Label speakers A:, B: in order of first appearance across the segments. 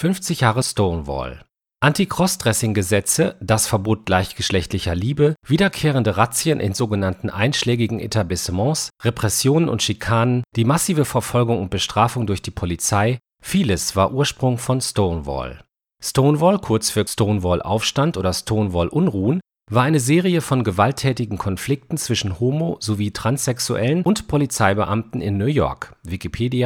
A: 50 Jahre Stonewall. Anti-Crossdressing-Gesetze, das Verbot gleichgeschlechtlicher Liebe, wiederkehrende Razzien in sogenannten einschlägigen Etablissements, Repressionen und Schikanen, die massive Verfolgung und Bestrafung durch die Polizei, vieles war Ursprung von Stonewall. Stonewall, kurz für Stonewall-Aufstand oder Stonewall-Unruhen, war eine Serie von gewalttätigen Konflikten zwischen Homo- sowie Transsexuellen und Polizeibeamten in New York. Wikipedia,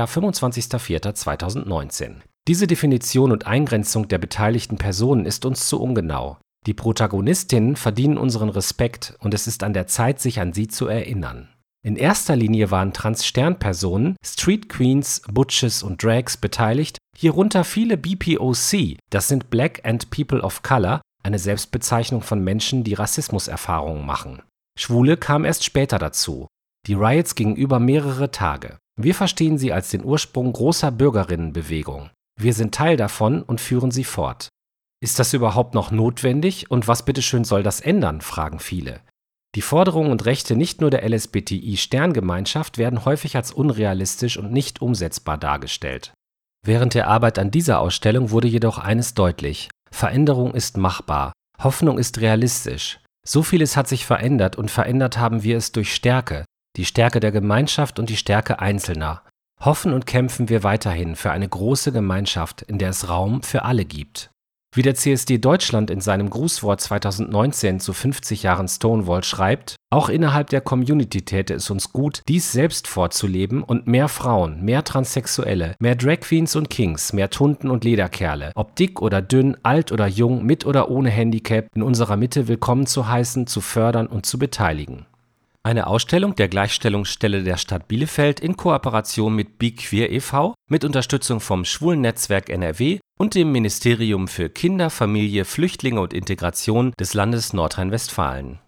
A: 25.04.2019. Diese Definition und Eingrenzung der beteiligten Personen ist uns zu ungenau. Die Protagonistinnen verdienen unseren Respekt und es ist an der Zeit, sich an sie zu erinnern. In erster Linie waren Trans-Stern-Personen, Street Queens, Butches und Drags beteiligt, hierunter viele BPOC, das sind Black and People of Color, eine Selbstbezeichnung von Menschen, die Rassismuserfahrungen machen. Schwule kamen erst später dazu. Die Riots gingen über mehrere Tage. Wir verstehen sie als den Ursprung großer Bürgerinnenbewegung. Wir sind Teil davon und führen sie fort. Ist das überhaupt noch notwendig und was bitteschön soll das ändern, fragen viele. Die Forderungen und Rechte nicht nur der LSBTI-Sterngemeinschaft werden häufig als unrealistisch und nicht umsetzbar dargestellt. Während der Arbeit an dieser Ausstellung wurde jedoch eines deutlich: Veränderung ist machbar, Hoffnung ist realistisch. So vieles hat sich verändert und verändert haben wir es durch Stärke, die Stärke der Gemeinschaft und die Stärke Einzelner. Hoffen und kämpfen wir weiterhin für eine große Gemeinschaft, in der es Raum für alle gibt. Wie der CSD Deutschland in seinem Grußwort 2019 zu 50 Jahren Stonewall schreibt: Auch innerhalb der Community täte es uns gut, dies selbst vorzuleben und mehr Frauen, mehr Transsexuelle, mehr Drag Queens und Kings, mehr Tunden und Lederkerle, ob dick oder dünn, alt oder jung, mit oder ohne Handicap, in unserer Mitte willkommen zu heißen, zu fördern und zu beteiligen. Eine Ausstellung der Gleichstellungsstelle der Stadt Bielefeld in Kooperation mit Be Queer e.V., mit Unterstützung vom Schwulennetzwerk NRW und dem Ministerium für Kinder, Familie, Flüchtlinge und Integration des Landes Nordrhein-Westfalen.